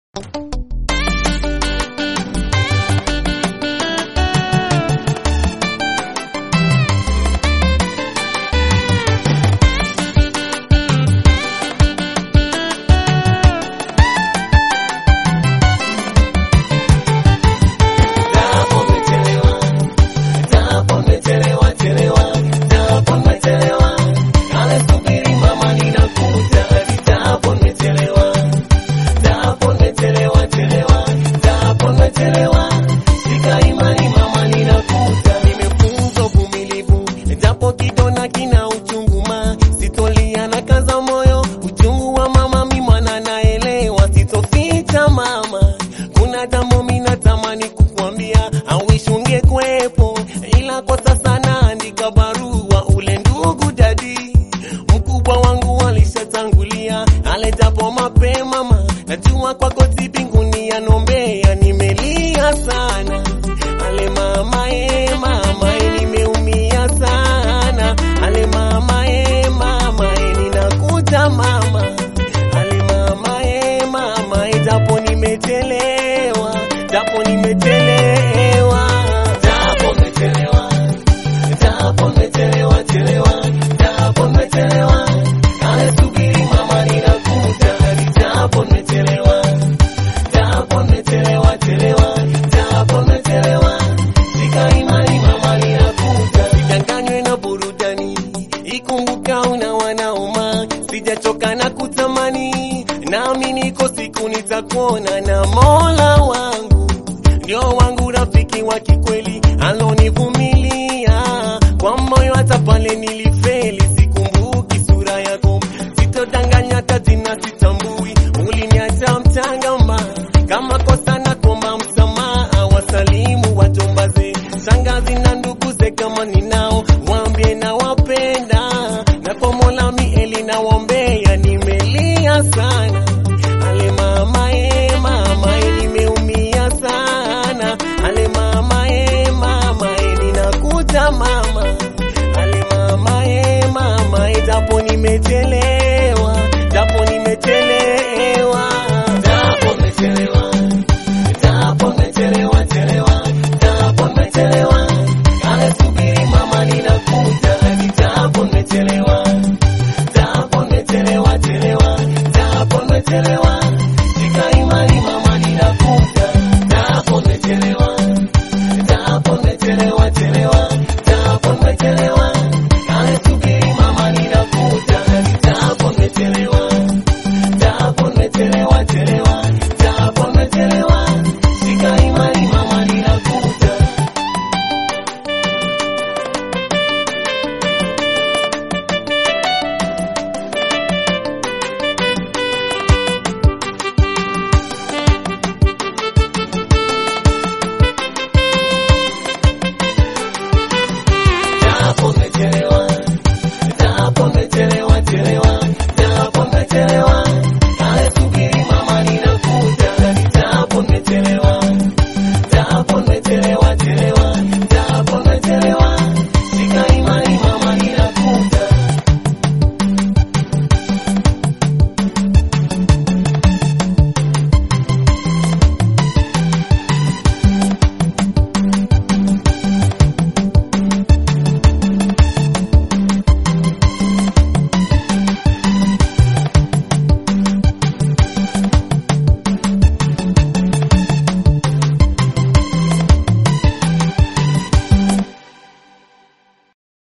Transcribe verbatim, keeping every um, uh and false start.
Najua kwako mbinguni yanombea, nimelia sana. Ale mama e mama e, nimeumia sana. Ale mama e mama e, ninakuja mama. Ale mama e mama e, japo nimechelewa, japo nimechelewa, japo nimechelewa, japo nimechelewa, chelewa, japo nimechelewa. Ale subiri mama, ninakuja. Japo nimechelewa, japo nimechelewa, chelewa, japo nimechelewa. Shika imani mama, ninakuja. Sidanganywe na burudani, ikumbuka una wanauma. Sijachoka na kutamani, nami niko siku nitakuona. Na Mola wangu ndio wangu rafiki wa kikweli, alonivumilia kwa moyo hata pale nilifeli. Sikumbuki sura yako, sitodanganya tazina, sitambui uliniacha mtangama. Kama kosa na kuomba msamaha, wasalimu watombaze, shangazi na ndugu ze kama ninao, waambie na wapenda. Na kwa Mola mieli na waombea, nimelia sana. Ale mama e mama e, nimeumia sana. Ale mama e mama e, ninakuja mama. Ale mama e mama e, japo nimechelewa, japo nimechelewa, japo nimechelewa, japo nimechelewa, chelewa, japo nimechelewa. Ale subiri mama, ninakuja. Japo nimechelewa, japo nimechelewa, chelewa, japo nimechelewa. Shika imani mama, ninakuja. Japo nimechelewa, japo nimechelewa, chelewa, japo nimechelewa. Ale subiri mama, ninakuja. Japo nimechelewa, japo nimechelewa, chelewa.